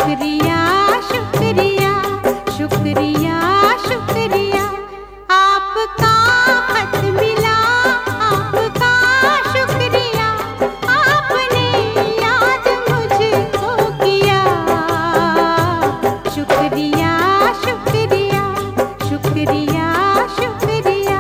शुक्रिया शुक्रिया शुक्रिया शुक्रिया, आपका खत मिला, आपका शुक्रिया, आपने याद मुझको किया। शुक्रिया शुक्रिया शुक्रिया शुक्रिया।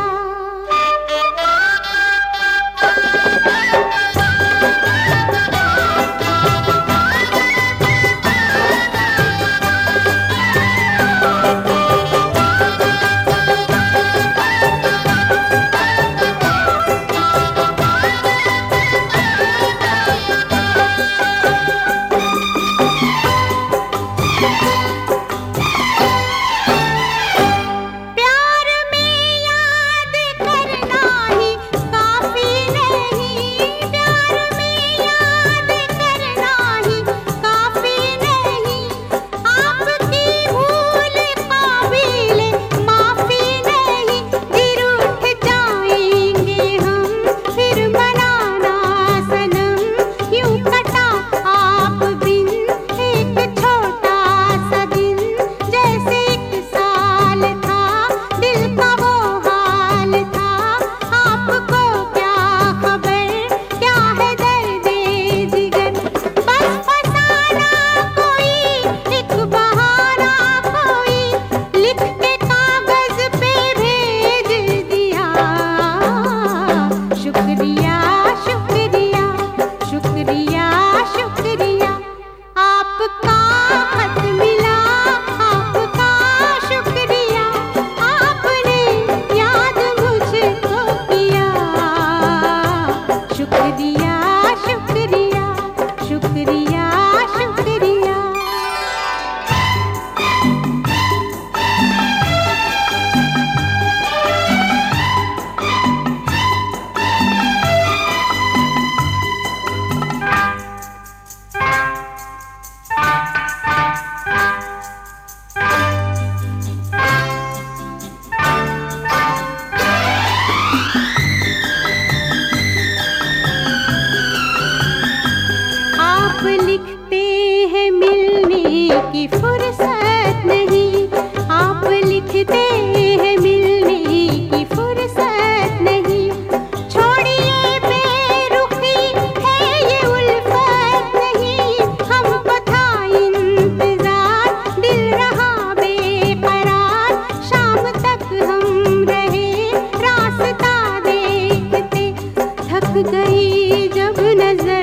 आप लिखते हैं मिलने की फुर्सत नहीं, आप लिखते हैं मिलने की फुर्सत नहीं। छोड़िए बेरुखी है ये उल्फत नहीं, हमको था इंतजार, दिल रहा बेकरार। शाम तक हम रहे रास्ता देखते, थक गई जब नजर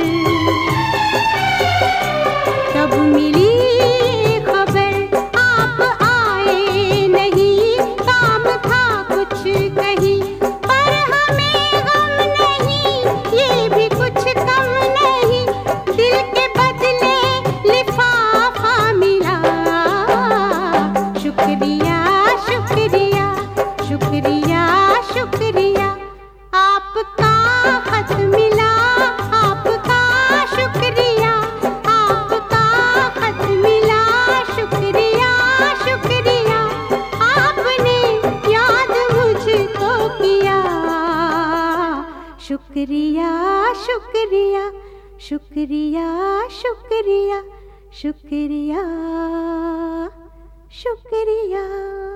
तब मिली खबर, आप आए नहीं, काम था कुछ कहीं। पर हमें गम नहीं, ये भी कुछ कम नहीं, दिल के बदले लिफाफा मिला। शुक्रिया शुक्रिया शुक्रिया शुक्रिया, आपका खत मिला, आपका शुक्रिया, आपका खत मिला। शुक्रिया शुक्रिया, आपने याद मुझको किया। शुक्रिया शुक्रिया शुक्रिया शुक्रिया शुक्रिया शुक्रिया।